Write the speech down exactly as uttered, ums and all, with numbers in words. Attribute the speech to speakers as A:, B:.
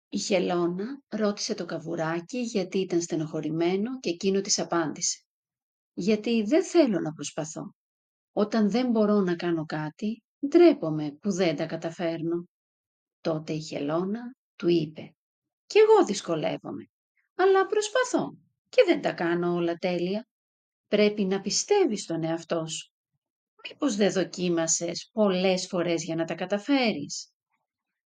A: Η Χελώνα ρώτησε το καβουράκι γιατί ήταν στενοχωρημένο και εκείνο της απάντησε. Γιατί δεν θέλω να προσπαθώ. Όταν δεν μπορώ να κάνω κάτι, ντρέπομαι που δεν τα καταφέρνω. Τότε η Χελώνα του είπε. Κι εγώ δυσκολεύομαι, αλλά προσπαθώ και δεν τα κάνω όλα τέλεια. Πρέπει να πιστεύεις στον εαυτό σου. Μήπως δεν δοκίμασες πολλές φορές για να τα καταφέρεις.